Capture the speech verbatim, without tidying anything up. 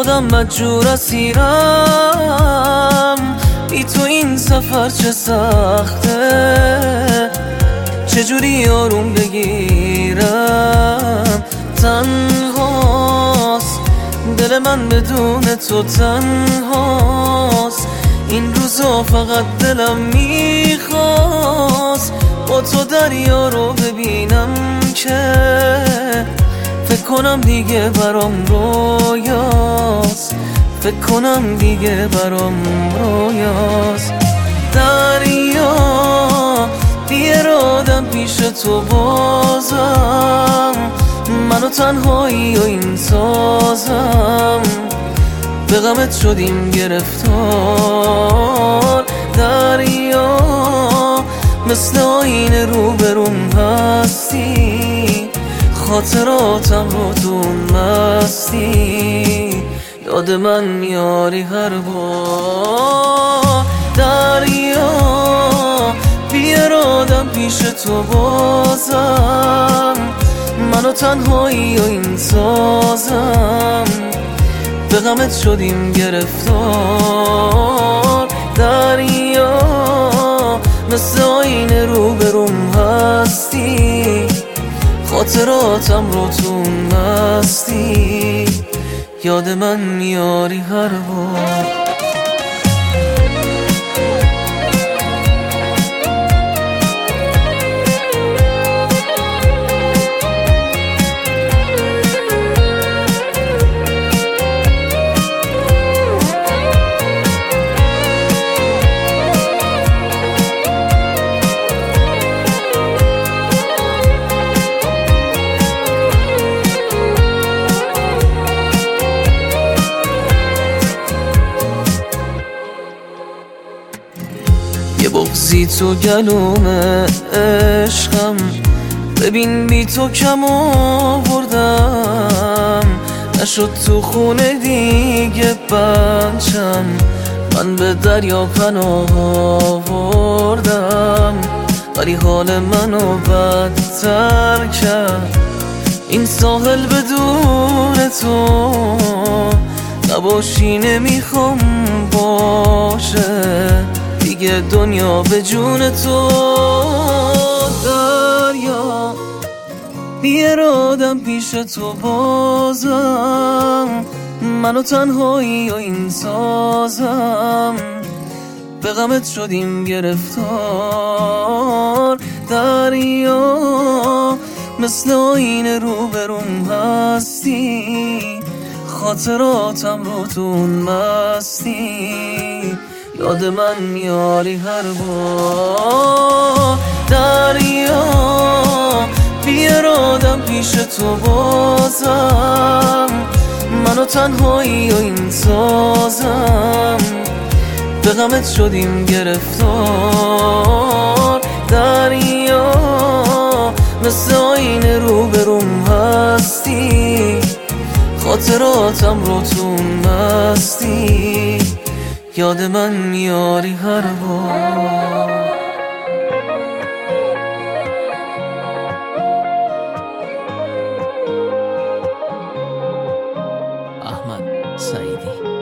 خودم مجبور اسیرم، بی تو این سفر چه سخته، چجوری آروم بگیرم. تنهاست دل من بدون تو، تنهاست این روزا، فقط دلم میخواست با تو دریا رو ببینم که فکر کنم دیگه برام رویاست، فکر کنم دیگه برام رویاست. دریا بی ارادم پیش تو بازم، منو تنهایی و این سازم، به غمت شدیم گرفتار. دریا مثل آینه روبروم هستی، خاطراتم رو دون مستی، یاد من میاری هر بار. دریا بی ارادم پیش تو بازم، منو تنهایی و این سازم، به غمت شدیم گرفتار. دریا مثل آینه روبروم هستی، خاطراتم رو تو مستی، یاد من میاری هر بار. یه بغضی تو گلوم عشقم، ببین بی تو کم آوردم، نشد تو خونه دیگه بچم، من به دریا پناه آوردم، ولی حال منو بدتر کرد این ساحل بدون تو، نباشی نمیخوام باشه دیگه دنیا به جون تو. دریا بی ارادم پیش تو بازم، منو تنهایی و این سازم، به غمت شدیم گرفتار. دریا مثل آینه روبروم هستی، خاطراتم رو تو مستی، یاد من میاری هر بار. دریا بی ارادم پیش تو بازم، منو تنهایی و این سازم، به غمت شدیم گرفتار. دریا مثل آینه روبروم هستی، خاطراتم رو تو مستی، یاد من میاری هر بار. احمد سعیدی.